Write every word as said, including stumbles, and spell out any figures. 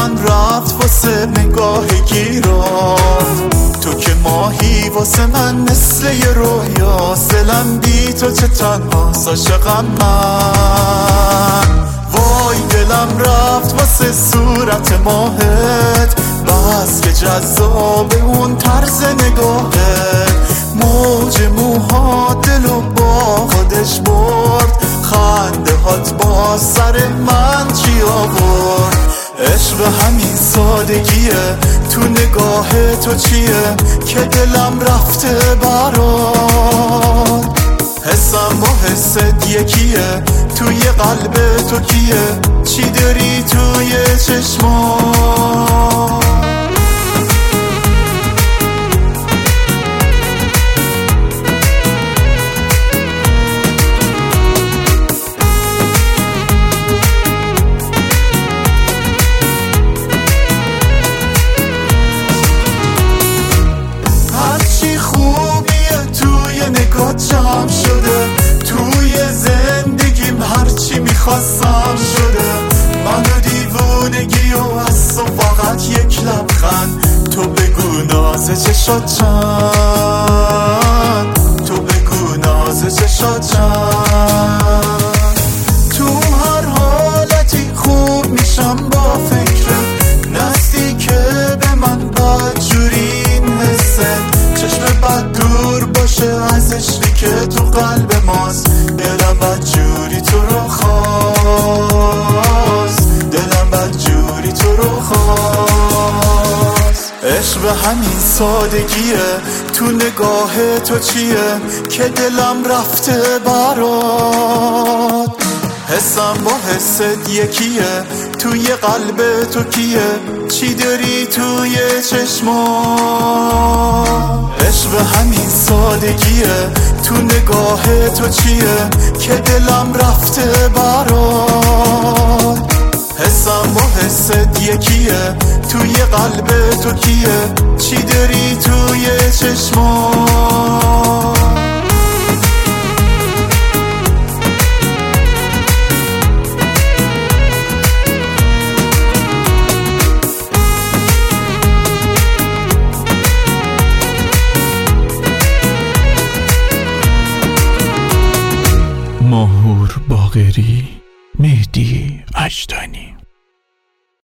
من رفت واسه نگاه گیرات. تو که ماهی واسه من مثل یه رویا، دلم بی تو چه تنهاست عاشقم من. وای دلم رفت واسه صورت ماهت، بس که جذاب اون طرز نگاهت. موج موها دلو با خودش برد، خنده هات با سر من چی آورد. عشق همین سادگیه، تو نگاه تو چیه که دلم رفته برات. حسم با حست یکیه، توی قلب تو کیه، چی داری توی چشمات. جمع شده توی زندگیم، هرچی میخواستم شده. منو دیوونگی و از تو فقط یک لبخند. تو بگو ناز چشات چند، تو بگو ناز چشات چند. تو هر حالتی خوب میشم با فکرت، نزدیکه به من بدجوری این حسه. چشم بد دور باشه از عشقی که تو قلب ماست، دلم بدجوری تو رو خواست، دلم بدجوری تو رو خواست. عشق همین سادگیه، تو نگاه تو چیه که دلم رفته برات. حسم با حست یکیه، توی قلب تو کیه، چی داری توی چشمات. عشق همین سادگیه، تو نگاه تو چیه که دلم رفته برات. حسم با حست یکیه، توی قلب تو کیه، چی داری توی چشمات.